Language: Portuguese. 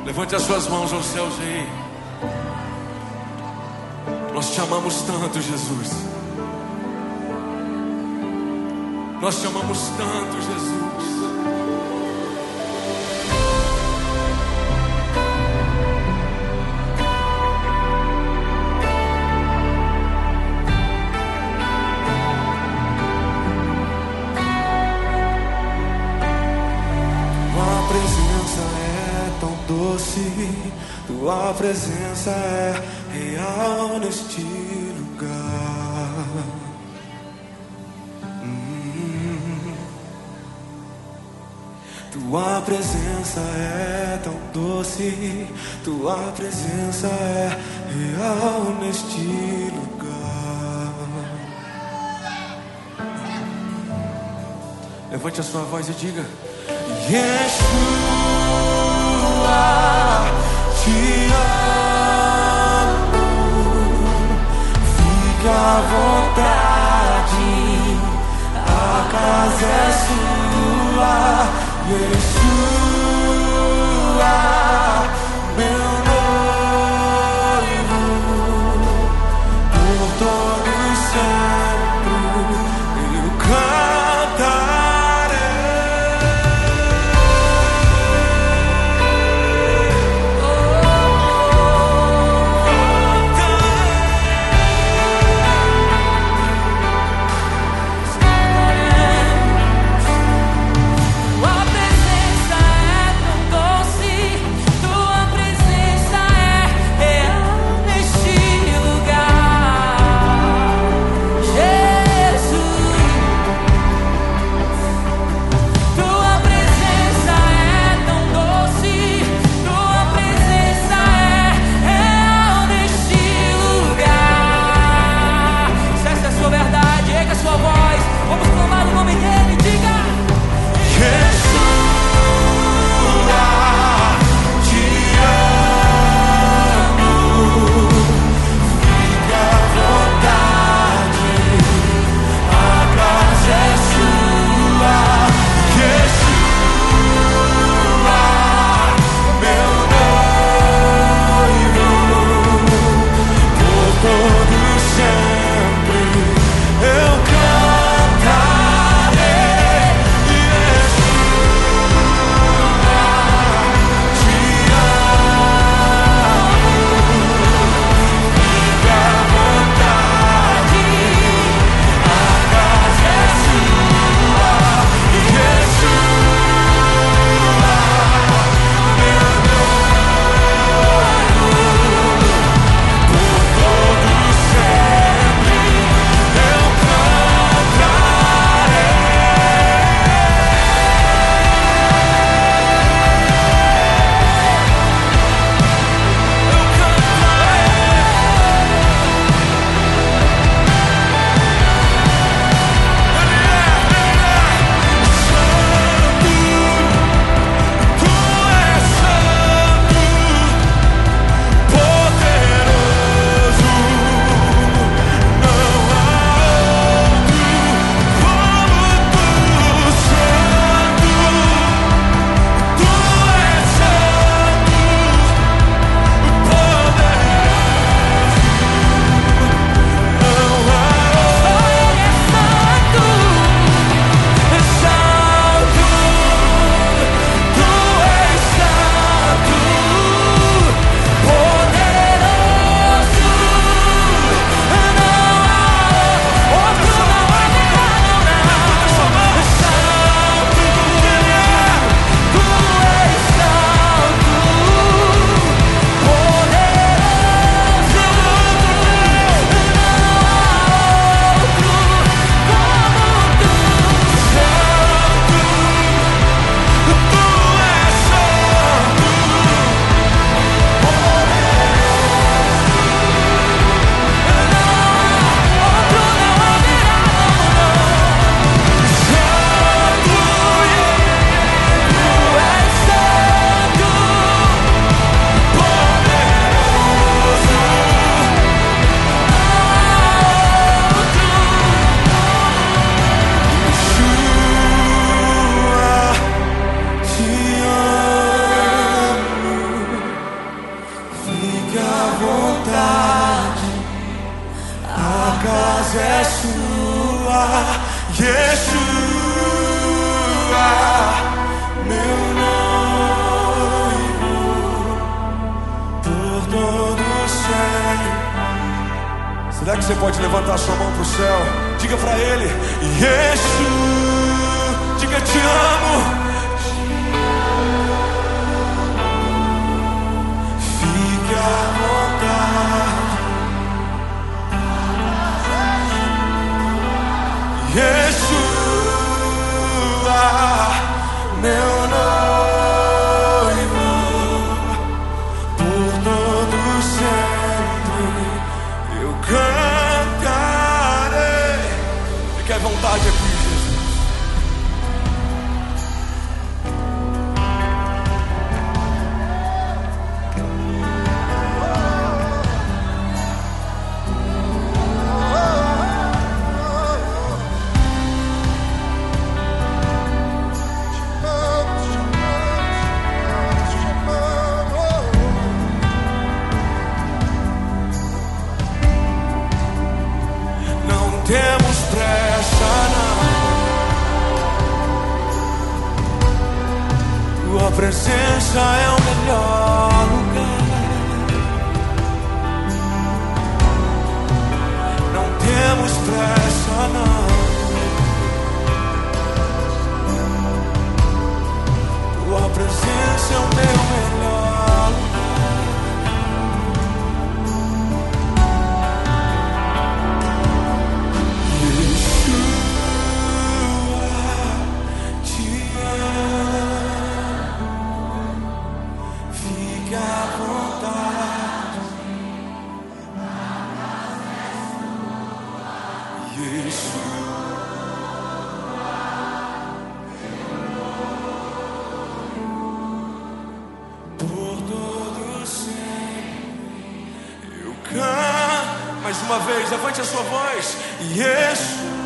Levante as suas mãos aos céus aí. Nós te amamos tanto, Jesus. Nós te amamos tanto, Jesus. Tua presença é tão doce, tua presença é real neste lugar. Tua presença é tão doce, tua presença é real neste lugar. Levante a sua voz e diga: Yeshua, te amo, fica à vontade, a casa é sua. Yeshua, meu noivo, por todo sempre eu cantarei. Tua presença é Será que você pode levantar a sua mão para o céu? Diga para Ele: Jesus, diga te amo. Fique à vontade. Yeshua, meu noivo, por todo sempre eu cantarei. Fique à vontade aqui, Jesus. Temos pressa não. Tua presença é o melhor lugar. Não temos pressa não. Tua presença é o meu melhor lugar. Mais uma vez, levante a sua voz. Jesus.